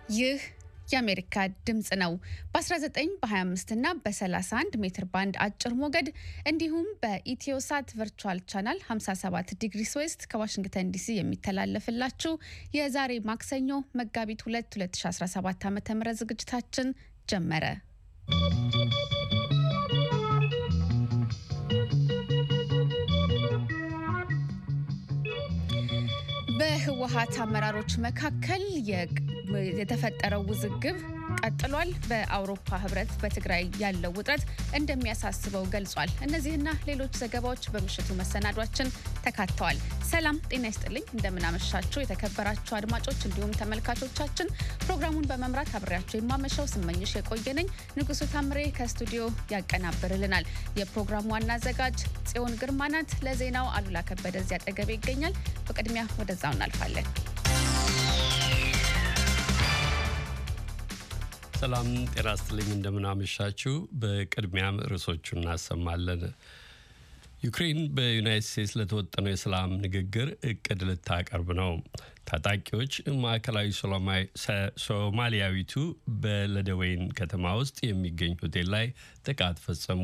ይህ የአሜሪካ ድምጽ ነው። በ19 በ25 እና በ31 ሜትር ባንድ አጭር ሞገድ እንዲሁም በኢትዮሳት ቨርቹዋል ቻናል 57 ዲግሪስ ዌስት ከዋሽንግተን ዲሲ የሚተላለፍላችሁ የዛሬ ማክሰኞ መጋቢት 2 2017 ዓ.ም ዝግጅታችን ጀመረ። በህወሓት አመራሮች መካከል የተፈጠረው ውዝግብ ቀጥሏል። በአውሮፓ ህብረት በትግራይ ያለው ውጥረት እንደሚያሳስበው ገልጿል። እነዚህና ሌሎች ዘገባዎች በምሽቱ መሰናዷችን ተካተዋል። ሰላም ጤና ይስጥልኝ፣ እንደምናመሻችሁ የተከበራችሁ አድማጮች እንዲሁም ተመልካቾቻችን። ፕሮግራሙን በመምራት አብሬያችሁ የማመሻው ስመኝሽ የቆየነኝ። ንጉሱ ታምሬ ከስቱዲዮ ያቀናብርልናል። የፕሮግራሙ ዋና አዘጋጅ ጽዮን ግርማ ናት። ለዜናው አሉላ ከበደ እዚያ አጠገቤ ይገኛል። በቅድሚያ ወደዛው እናልፋለን። ሰላም ጤና ይስጥልኝ፣ እንደምናመሻችሁ። በቅድሚያም ርዕሶቹን እናሰማለን። ዩክሬን በዩናይትድ ስቴትስ ለተወጠነው የሰላም ንግግር እቅድ ልታቀርብ ነው። ታጣቂዎች ማዕከላዊ ሶማሊያዊቱ በለደወይን ከተማ ውስጥ የሚገኝ ሆቴል ላይ ጥቃት ፈጸሙ።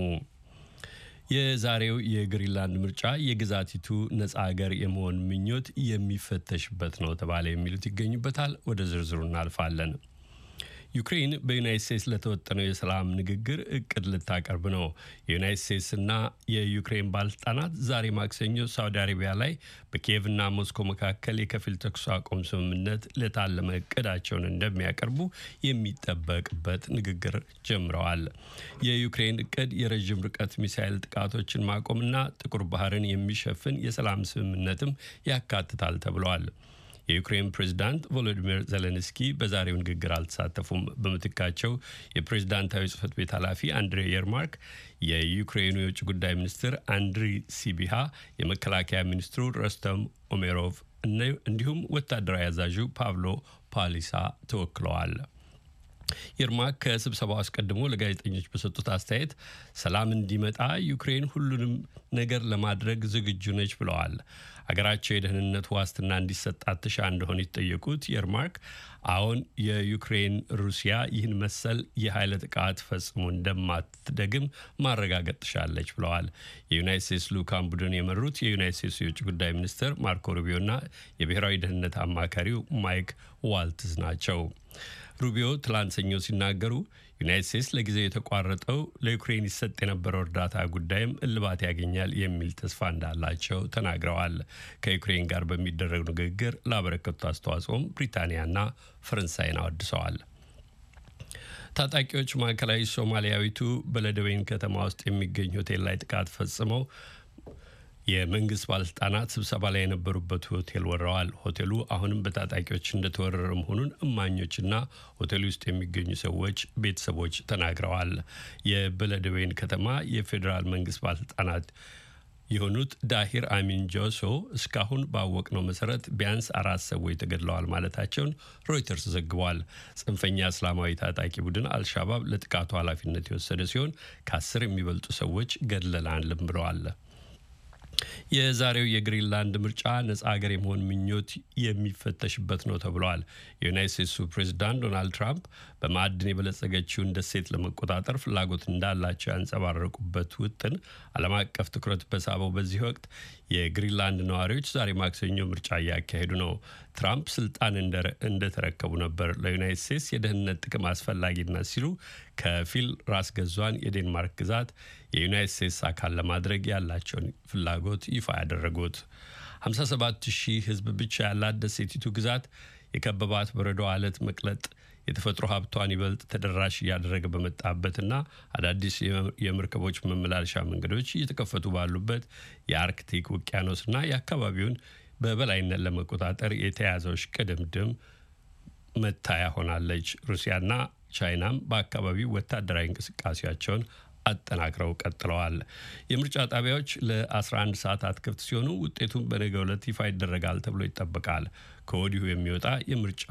የዛሬው የግሪንላንድ ምርጫ የግዛቲቱ ነጻ ሀገር የመሆን ምኞት የሚፈተሽበት ነው ተባለ። የሚሉት ይገኙበታል። ወደ ዝርዝሩ እናልፋለን። ዩክሬን በዩናይትድ ስቴትስ ለተወጠነው የሰላም ንግግር እቅድ ልታቀርብ ነው። የዩናይትድ ስቴትስና የዩክሬን ባለስልጣናት ዛሬ ማክሰኞ ሳውዲ አረቢያ ላይ በኪየቭና ሞስኮ መካከል የከፊል ተኩስ አቁም ስምምነት ለታለመ እቅዳቸውን እንደሚያቀርቡ የሚጠበቅበት ንግግር ጀምረዋል። የዩክሬን እቅድ የረዥም ርቀት ሚሳይል ጥቃቶችን ማቆምና ጥቁር ባህርን የሚሸፍን የሰላም ስምምነትም ያካትታል ተብለዋል። የዩክሬን ፕሬዝዳንት ቮሎዲሚር ዜሌንስኪ በዛሬው ንግግር አልተሳተፉም። በምትካቸው የፕሬዝዳንታዊ ጽህፈት ቤት ኃላፊ አንድሬ የርማክ፣ የዩክሬኑ የውጭ ጉዳይ ሚኒስትር አንድሪ ሲቢሃ፣ የመከላከያ ሚኒስትሩ ረስተም ኦሜሮቭ እንዲሁም ወታደራዊ አዛዡ ፓቭሎ ፓሊሳ ተወክለዋል። የርማክ ከስብሰባው አስቀድሞ ለጋዜጠኞች በሰጡት አስተያየት ሰላም እንዲመጣ ዩክሬን ሁሉንም ነገር ለማድረግ ዝግጁ ነች ብለዋል። አገራቸው የደህንነት ዋስትና እንዲሰጣት ትሻ እንደሆነ የተጠየቁት የርማክ አሁን የዩክሬን ሩሲያ ይህን መሰል የኃይል ጥቃት ፈጽሞ እንደማትደግም ማረጋገጥ ትሻለች ብለዋል። የዩናይትድ ስቴትስ ልዑካን ቡድን የመሩት የዩናይትድ ስቴትስ የውጭ ጉዳይ ሚኒስትር ማርኮ ሩቢዮና የብሔራዊ ደህንነት አማካሪው ማይክ ዋልትዝ ናቸው። ሩቢዮ ትላንት ሰኞ ሲናገሩ ዩናይትድ ስቴትስ ለጊዜው የተቋረጠው ለዩክሬን ይሰጥ የነበረው እርዳታ ጉዳይም እልባት ያገኛል የሚል ተስፋ እንዳላቸው ተናግረዋል። ከዩክሬን ጋር በሚደረግ ንግግር ላበረከቱት አስተዋጽኦም ብሪታንያና ፈረንሳይን አወድሰዋል። ታጣቂዎች ማዕከላዊ ሶማሊያዊቱ በለደወይን ከተማ ውስጥ የሚገኝ ሆቴል ላይ ጥቃት ፈጽመው የመንግስት ባለስልጣናት ስብሰባ ላይ የነበሩበት ሆቴል ወረዋል። ሆቴሉ አሁንም በታጣቂዎች እንደተወረረ መሆኑን እማኞችና ሆቴሉ ውስጥ የሚገኙ ሰዎች ቤተሰቦች ተናግረዋል። የበለደወይን ከተማ የፌዴራል መንግስት ባለስልጣናት የሆኑት ዳሂር አሚን ጆሶ እስካሁን ባወቅነው መሰረት ቢያንስ 4 ሰዎች ተገድለዋል ማለታቸውን ሮይተርስ ዘግቧል። ጽንፈኛ እስላማዊ ታጣቂ ቡድን አልሻባብ ለጥቃቱ ኃላፊነት የወሰደ ሲሆን ከ10 የሚበልጡ ሰዎች ገድለናልም ብለዋል። የዛሬው የግሪንላንድ ምርጫ ነጻ ሀገር የመሆን ምኞት የሚፈተሽበት ነው ተብሏል። የዩናይትድ ስቴትሱ ፕሬዝዳንት ዶናልድ ትራምፕ በማዕድን የበለጸገችውን ደሴት ለመቆጣጠር ፍላጎት እንዳላቸው ያንጸባረቁበት ውጥን ዓለም አቀፍ ትኩረት በሳበው በዚህ ወቅት የግሪንላንድ ነዋሪዎች ዛሬ ማክሰኞ ምርጫ እያካሄዱ ነው። ትራምፕ ስልጣን እንደተረከቡ ነበር ለዩናይትድ ስቴትስ የደህንነት ጥቅም አስፈላጊነት ሲሉ ከፊል ራስ ገዟን የዴንማርክ ግዛት የዩናይትድ ስቴትስ አካል ለማድረግ ያላቸውን ፍላጎት ይፋ ያደረጉት። 57,000 ሕዝብ ብቻ ያላት ደሴቲቱ ግዛት የከበባት በረዶ አለት መቅለጥ የተፈጥሮ ሀብቷን ይበልጥ ተደራሽ እያደረገ በመጣበትና አዳዲስ የመርከቦች መመላለሻ መንገዶች እየተከፈቱ ባሉበት የአርክቲክ ውቅያኖስና የአካባቢውን በበላይነት ለመቆጣጠር የተያዘው ሽቅድምድም መታያ ሆናለች። ሩሲያና ቻይናም በአካባቢው ወታደራዊ እንቅስቃሴያቸውን አጠናክረው ቀጥለዋል። የምርጫ ጣቢያዎች ለ11 ሰዓታት ክፍት ሲሆኑ ውጤቱን በነገው ዕለት ይፋ ይደረጋል ተብሎ ይጠበቃል። ከወዲሁ የሚወጣ የምርጫ